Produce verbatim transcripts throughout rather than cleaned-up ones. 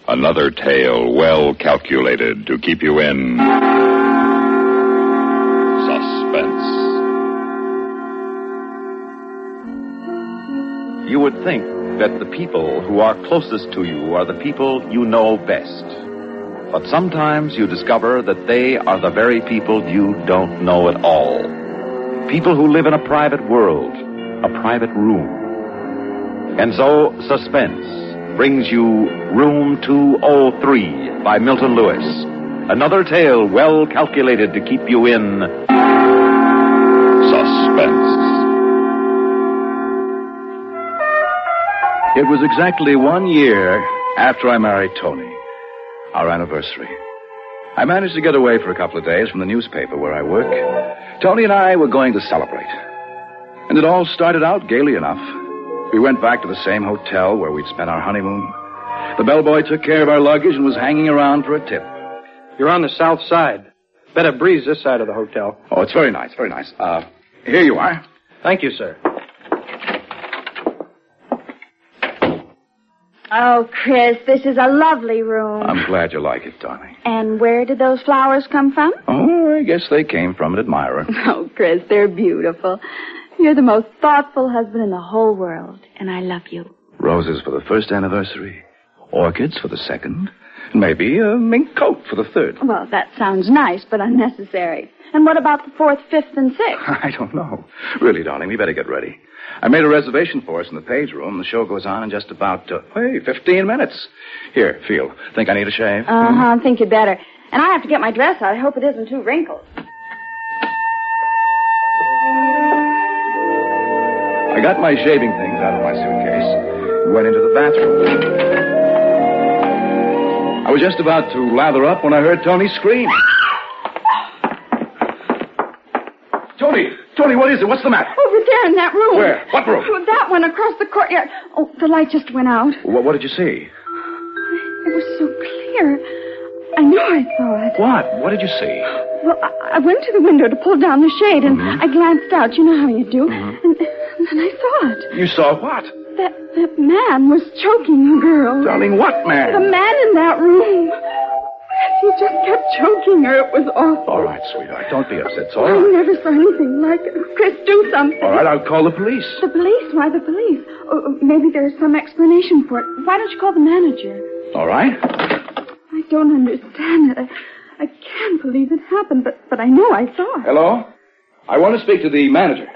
Another tale well calculated to keep you in suspense. You would think that the people who are closest to you are the people you know best. But sometimes you discover that they are the very people you don't know at all. People who live in a private world, a private room. And so, Suspense brings you Room two oh three by Milton Lewis. Another tale well calculated to keep you in suspense. It was exactly one year after I married Tony, our anniversary. I managed to get away for a couple of days from the newspaper where I work. Tony and I were going to celebrate. And it all started out gaily enough. We went back to the same hotel where we'd spent our honeymoon. The bellboy took care of our luggage and was hanging around for a tip. You're on the south side. Better breeze this side of the hotel. Oh, it's very nice, very nice. Uh, here you are. Thank you, sir. Oh, Chris, this is a lovely room. I'm glad you like it, darling. And where did those flowers come from? Oh, I guess they came from an admirer. Oh, Chris, they're beautiful. You're the most thoughtful husband in the whole world, and I love you. Roses for the first anniversary, orchids for the second, and maybe a mink coat for the third. Well, that sounds nice, but unnecessary. And what about the fourth, fifth, and sixth? I don't know. Really, darling, we better get ready. I made a reservation for us in the page room. The show goes on in just about, uh, hey, fifteen minutes. Here, feel. Think I need a shave? Uh-huh, hmm? I think you better. And I have to get my dress out. I hope it isn't too wrinkled. I got my shaving things out of my suitcase and went into the bathroom. I was just about to lather up when I heard Tony scream. Tony! Tony, what is it? What's the matter? Over there in that room. Where? What room? Oh, that one across the courtyard. Oh, the light just went out. What, what did you see? It was so clear. I know I saw it. What? What did you see? Well, I, I went to the window to pull down the shade, and mm-hmm. I glanced out. You know how you do. Mm-hmm. And, and then I saw it. You saw what? That, that man was choking a girl. Darling, what man? The man in that room. He just kept choking her. It was awful. All right, sweetheart. Don't be upset. It's all right. I never saw anything like it. Chris, do something. All right, I'll call the police. The police? Why the police? Oh, maybe there's some explanation for it. Why don't you call the manager? All right. I don't understand it. I, I can't believe it happened, but, but I know I saw it. Hello? I want to speak to the manager.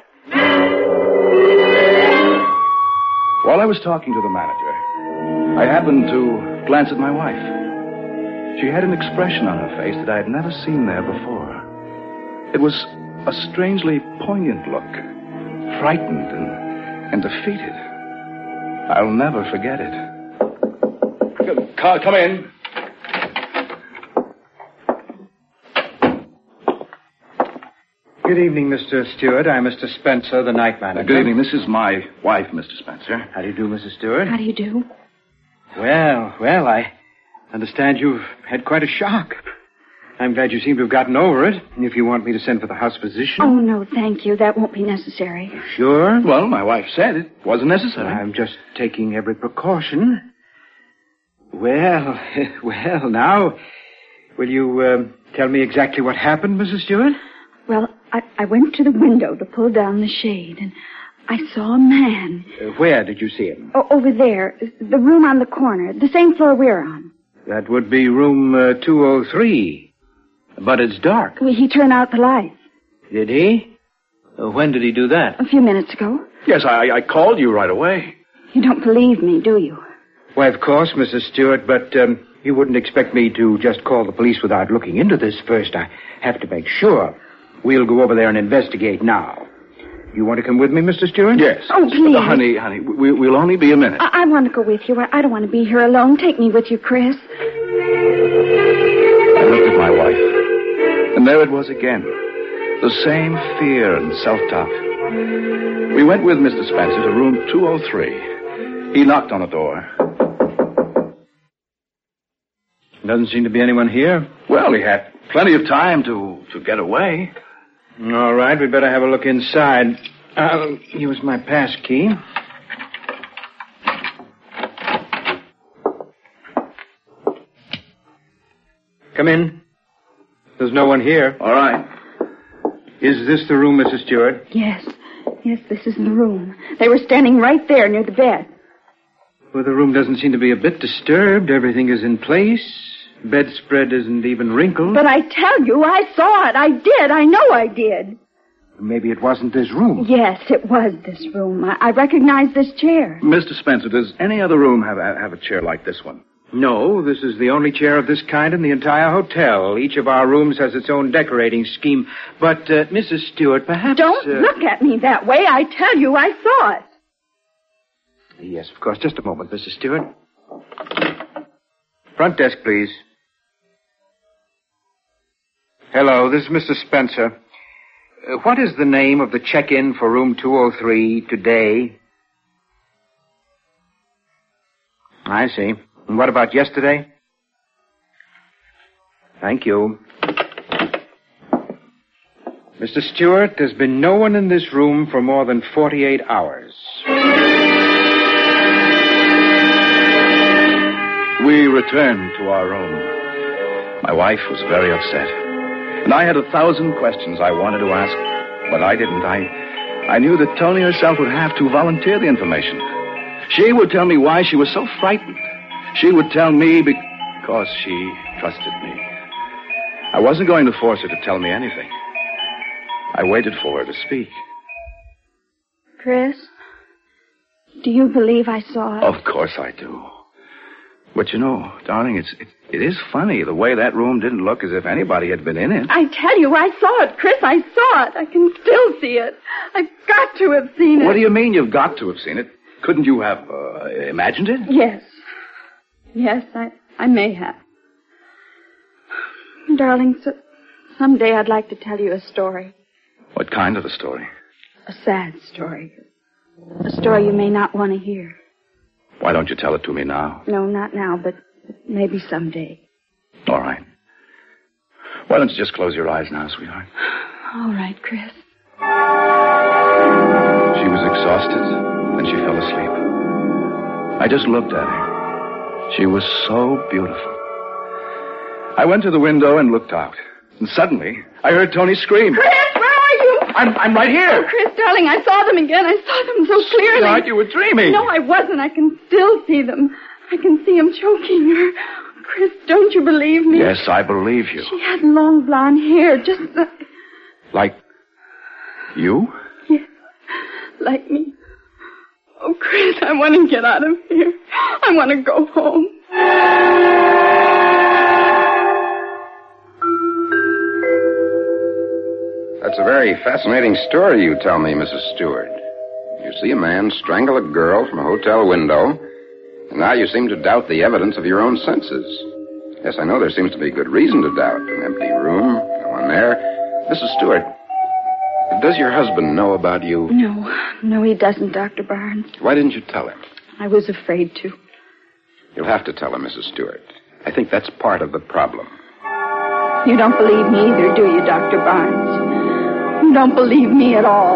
While I was talking to the manager, I happened to glance at my wife. She had an expression on her face that I had never seen there before. It was a strangely poignant look, frightened and, and defeated. I'll never forget it. Come in. Good evening, Mister Stewart. I'm Mister Spencer, the night manager. Uh, good evening. This is my wife, Mister Spencer. How do you do, Missus Stewart? How do you do? Well, well, I understand you've had quite a shock. I'm glad you seem to have gotten over it. If you want me to send for the house physician. Oh, no, thank you. That won't be necessary. Sure? Well, my wife said it wasn't necessary. I'm just taking every precaution. Well, well, now, will you uh, tell me exactly what happened, Missus Stewart? Well, I, I went to the window to pull down the shade, and I saw a man. Uh, where did you see him? O- over there, the room on the corner, the same floor we're on. That would be room uh, two oh three. But it's dark. Well, he turned out the lights. Did he? Uh, when did he do that? A few minutes ago. Yes, I, I called you right away. You don't believe me, do you? Why, of course, Missus Stewart, but um, you wouldn't expect me to just call the police without looking into this first. I have to make sure. We'll go over there and investigate now. You want to come with me, Mister Stewart? Yes. Oh, please. Uh, honey, honey, we, we'll only be a minute. I, I want to go with you. I, I don't want to be here alone. Take me with you, Chris. I looked at my wife, and there it was again. The same fear and self-doubt. We went with Mister Spencer to room two oh three. He knocked on the door. Doesn't seem to be anyone here. Well, he had plenty of time to, to get away. All right, we'd better have a look inside. I'll use my pass key. Come in. There's no one here. All right. Is this the room, Missus Stewart? Yes. Yes, this is the room. They were standing right there near the bed. Well, the room doesn't seem to be a bit disturbed. Everything is in place. Bedspread isn't even wrinkled. But I tell you, I saw it. I did. I know I did. Maybe it wasn't this room. Yes, it was this room. I, I recognize this chair. Mister Spencer, does any other room have a, have a chair like this one? No, this is the only chair of this kind in the entire hotel. Each of our rooms has its own decorating scheme. But, uh, Missus Stewart, perhaps... Don't uh... look at me that way. I tell you, I saw it. Yes, of course. Just a moment, Missus Stewart. Front desk, please. Hello, this is Mister Spencer. Uh, what is the name of the check-in for room two oh three today? I see. And what about yesterday? Thank you. Mister Stewart, there's been no one in this room for more than forty-eight hours. We returned to our room. My wife was very upset. And I had a thousand questions I wanted to ask, but I didn't. I, I knew that Tony herself would have to volunteer the information. She would tell me why she was so frightened. She would tell me because she trusted me. I wasn't going to force her to tell me anything. I waited for her to speak. Chris, do you believe I saw it? Of course I do. But you know, darling, it's it, it is funny the way that room didn't look as if anybody had been in it. I tell you, I saw it, Chris. I saw it. I can still see it. I've got to have seen it. What do you mean you've got to have seen it? Couldn't you have uh, imagined it? Yes. Yes, I, I may have. Darling, so, someday I'd like to tell you a story. What kind of a story? A sad story. A story you may not want to hear. Why don't you tell it to me now? No, not now, but maybe someday. All right. Why don't you just close your eyes now, sweetheart? All right, Chris. She was exhausted, and she fell asleep. I just looked at her. She was so beautiful. I went to the window and looked out. And suddenly, I heard Tony scream. Chris, where are you? I'm, I'm right here. Oh, Chris, darling, I saw them again. I saw them so clearly. Sweetheart, you were dreaming. No, I wasn't. I can still see them. I can see him choking her. Chris, don't you believe me? Yes, I believe you. She had long blonde hair, just like... Like you? Yes, like me. Oh, Chris, I want to get out of here. I want to go home. That's a very fascinating story you tell me, Missus Stewart. You see a man strangle a girl from a hotel window, and now you seem to doubt the evidence of your own senses. Yes, I know there seems to be good reason to doubt. An empty room, no one there. Missus Stewart, does your husband know about you? No, no, he doesn't, Doctor Barnes. Why didn't you tell him? I was afraid to. You'll have to tell him, Missus Stewart. I think that's part of the problem. You don't believe me either, do you, Doctor Barnes? You don't believe me at all.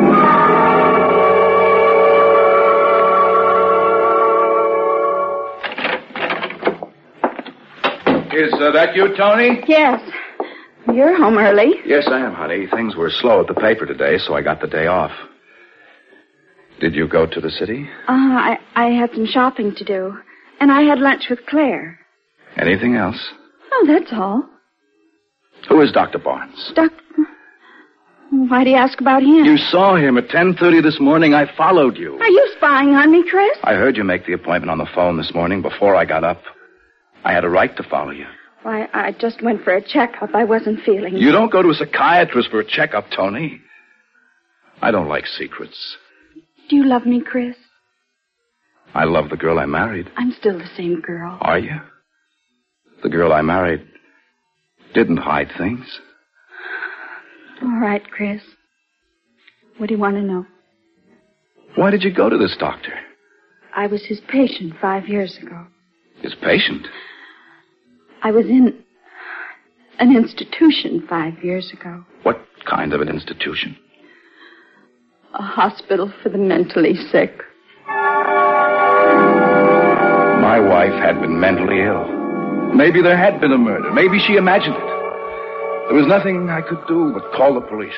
Is uh, that you, Tony? Yes. You're home early. Yes, I am, honey. Things were slow at the paper today, so I got the day off. Did you go to the city? Uh, I, I had some shopping to do. And I had lunch with Claire. Anything else? Oh, that's all. Who is Doctor Barnes? Doctor... Why do you ask about him? You saw him at ten thirty this morning. I followed you. Are you spying on me, Chris? I heard you make the appointment on the phone this morning before I got up. I had a right to follow you. Why, I just went for a checkup. I wasn't feeling... You don't go to a psychiatrist for a checkup, Tony. I don't like secrets. Do you love me, Chris? I love the girl I married. I'm still the same girl. Are you? The girl I married didn't hide things. All right, Chris. What do you want to know? Why did you go to this doctor? I was his patient five years ago. His patient? I was in an institution five years ago. What kind of an institution? A hospital for the mentally sick. My wife had been mentally ill. Maybe there had been a murder. Maybe she imagined it. There was nothing I could do but call the police.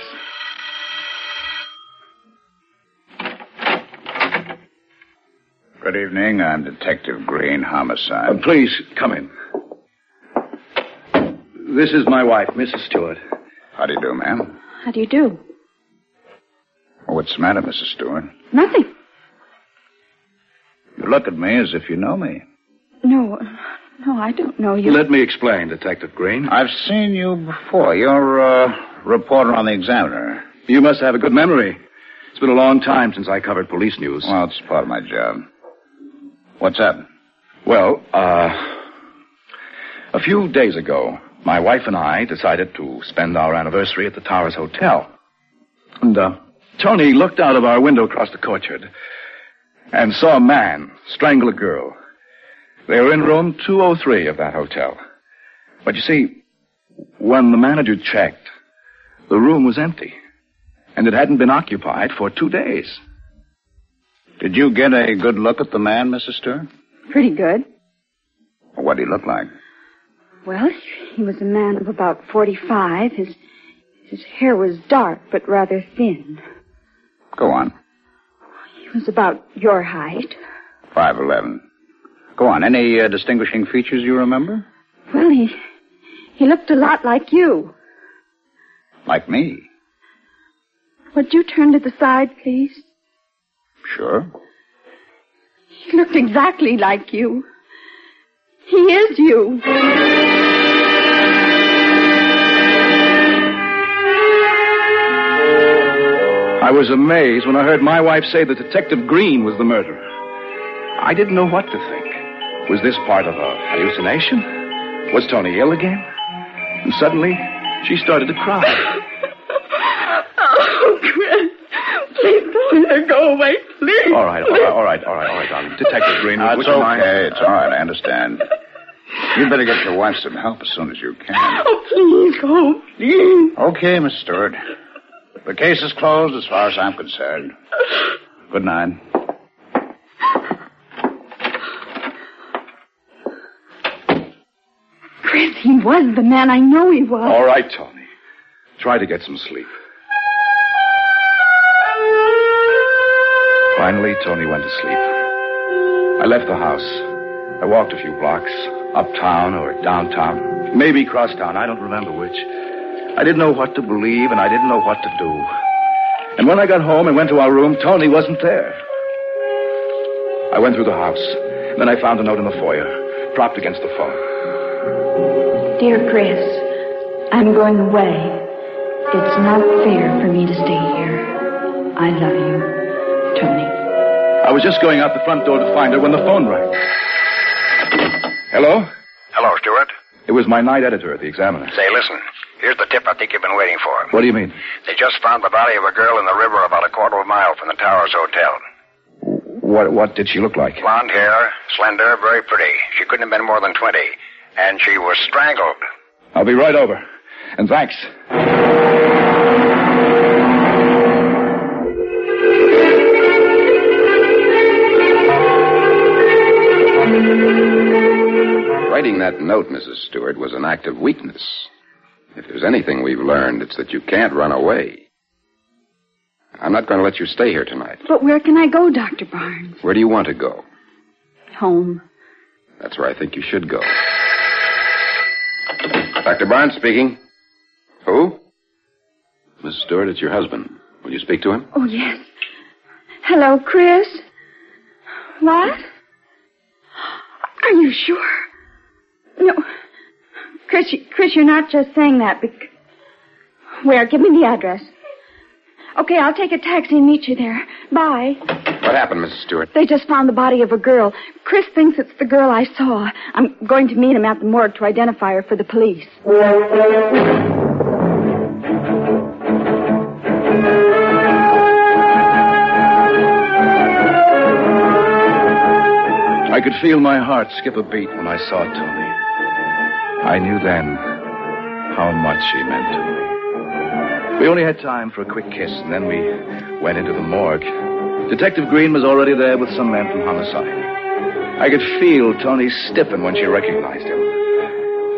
Good evening. I'm Detective Green, homicide. Uh, please, come in. This is my wife, Missus Stewart. How do you do, ma'am? How do you do? What's the matter, Missus Stewart? Nothing. You look at me as if you know me. No, no, I don't know you. Let me explain, Detective Green. I've seen you before. You're a uh, reporter on the Examiner. You must have a good memory. It's been a long time since I covered police news. Well, it's part of my job. What's up? Well, uh, a few days ago, my wife and I decided to spend our anniversary at the Towers Hotel. And, uh, Tony looked out of our window across the courtyard and saw a man strangle a girl. They were in room two oh three of that hotel. But you see, when the manager checked, the room was empty, and it hadn't been occupied for two days. Did you get a good look at the man, Missus Stewart? Pretty good. What did he look like? Well, he was a man of about forty-five. His his hair was dark, but rather thin. Go on. He was about your height. five eleven. Go on. Any uh, distinguishing features you remember? Well, he he looked a lot like you. Like me? Would you turn to the side, please? Sure. He looked exactly like you. He is you. I was amazed when I heard my wife say that Detective Green was the murderer. I didn't know what to think. Was this part of a hallucination? Was Tony ill again? And suddenly, she started to cry. Oh, Chris. Please don't let her go away, please. All right, all right, all right, all right, all right, darling. Detective Green, No, would it's you okay. mind? It's all right. I understand. You'd better get your wife some help as soon as you can. Oh, please, oh, please. Okay, Miss Stewart. The case is closed as far as I'm concerned. Good night. Chris, he was the man. I know he was. All right, Tony. Try to get some sleep. Finally, Tony went to sleep. I left the house. I walked a few blocks, uptown or downtown. Maybe crosstown, I don't remember which. I didn't know what to believe, and I didn't know what to do. And when I got home and went to our room, Tony wasn't there. I went through the house. Then I found a note in the foyer, propped against the phone. Dear Chris, I'm going away. It's not fair for me to stay here. I love you, Tony. I was just going out the front door to find her when the phone rang. Hello? Hello, Stewart. It was my night editor at the Examiner. Say, listen. Here's the tip I think you've been waiting for. What do you mean? They just found the body of a girl in the river about a quarter of a mile from the Towers Hotel. What What did she look like? Blonde hair, slender, very pretty. She couldn't have been more than twenty. And she was strangled. I'll be right over. And thanks. Writing that note, Missus Stewart, was an act of weakness. If there's anything we've learned, it's that you can't run away. I'm not going to let you stay here tonight. But where can I go, Doctor Barnes? Where do you want to go? Home. That's where I think you should go. Doctor Barnes speaking. Who? Miss Stewart, it's your husband. Will you speak to him? Oh, yes. Hello, Chris. What? Are you sure? No. Chris, you, Chris, you're not just saying that because... Where? Give me the address. Okay, I'll take a taxi and meet you there. Bye. What happened, Missus Stewart? They just found the body of a girl. Chris thinks it's the girl I saw. I'm going to meet him at the morgue to identify her for the police. I could feel my heart skip a beat when I saw Tony. I knew then how much she meant to me. We only had time for a quick kiss, and then we went into the morgue. Detective Green was already there with some men from homicide. I could feel Tony stiffen when she recognized him.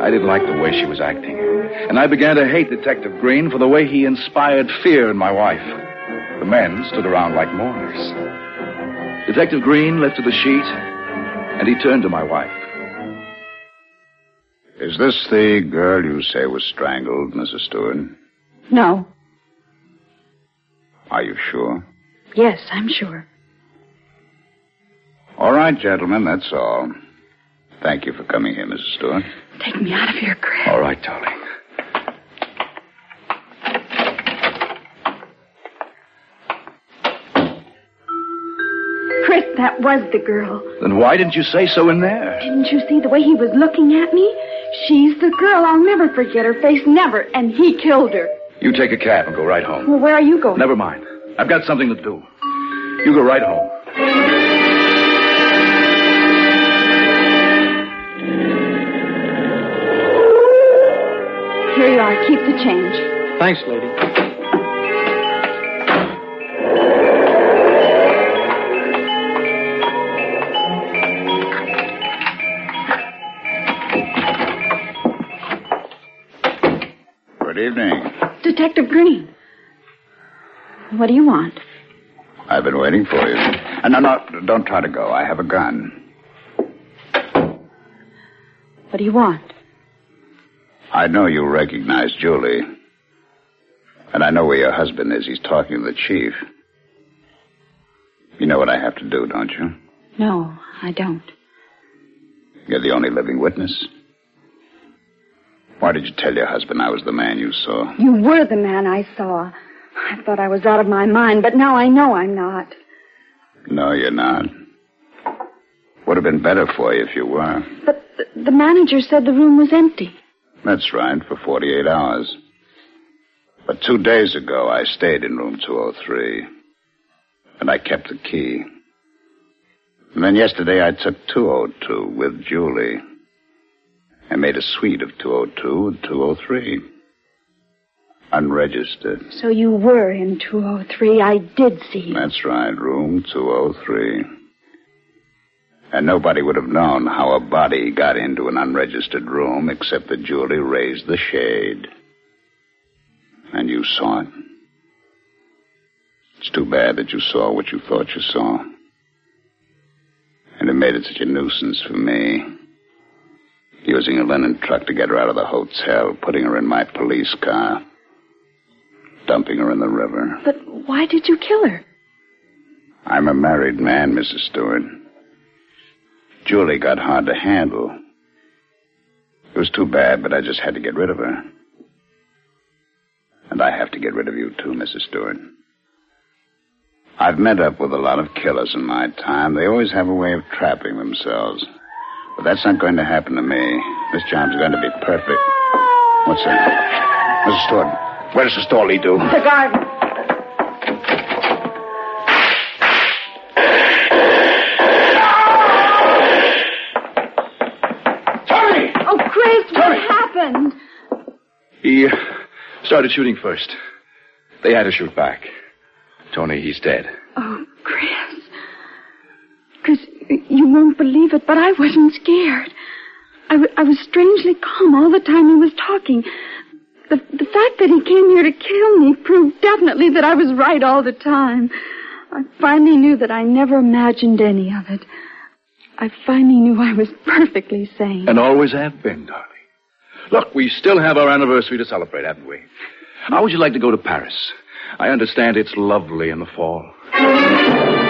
I didn't like the way she was acting. And I began to hate Detective Green for the way he inspired fear in my wife. The men stood around like mourners. Detective Green lifted the sheet, and he turned to my wife. Is this the girl you say was strangled, Missus Stewart? No. Are you sure? Yes, I'm sure. All right, gentlemen, that's all. Thank you for coming here, Missus Stewart. Take me out of here, Chris. All right, darling. Chris, that was the girl. Then why didn't you say so in there? Didn't you see the way he was looking at me? She's the girl. I'll never forget her face, never. And he killed her. You take a cab and go right home. Well, where are you going? Never mind. I've got something to do. You go right home. Here you are. Keep the change. Thanks, lady. Good evening. Detective Green. What do you want? I've been waiting for you. Uh, no, no, don't try to go. I have a gun. What do you want? I know you recognize Julie. And I know where your husband is. He's talking to the chief. You know what I have to do, don't you? No, I don't. You're the only living witness. Why did you tell your husband I was the man you saw? You were the man I saw. I thought I was out of my mind, but now I know I'm not. No, you're not. Would have been better for you if you were. But the, the manager said the room was empty. That's right, for forty-eight hours. But two days ago, I stayed in room two oh three. And I kept the key. And then yesterday, I took two oh two with Julie. I made a suite of two oh two and two oh three. Unregistered. So you were in two oh three. I did see you. That's right, room two oh three. And nobody would have known how a body got into an unregistered room except that Julie raised the shade. And you saw it. It's too bad that you saw what you thought you saw. And it made it such a nuisance for me. Using a linen truck to get her out of the hotel, putting her in my police car, dumping her in the river. But why did you kill her? I'm a married man, Missus Stewart. Julie got hard to handle. It was too bad, but I just had to get rid of her. And I have to get rid of you, too, Missus Stewart. I've met up with a lot of killers in my time. They always have a way of trapping themselves. But that's not going to happen to me. This job's going to be perfect. What's that? Missus Stewart, where does the store lead to? The garden. Tony! Oh, Chris, Tony! what happened? He uh, started shooting first. They had to shoot back. Tony, he's dead. Oh, Chris. Chris, you won't believe it, but I wasn't scared. I, w- I was strangely calm all the time he was talking. The, the fact that he came here to kill me proved definitely that I was right all the time. I finally knew that I never imagined any of it. I finally knew I was perfectly sane. And always have been, darling. Look, we still have our anniversary to celebrate, haven't we? How would you like to go to Paris? I understand it's lovely in the fall.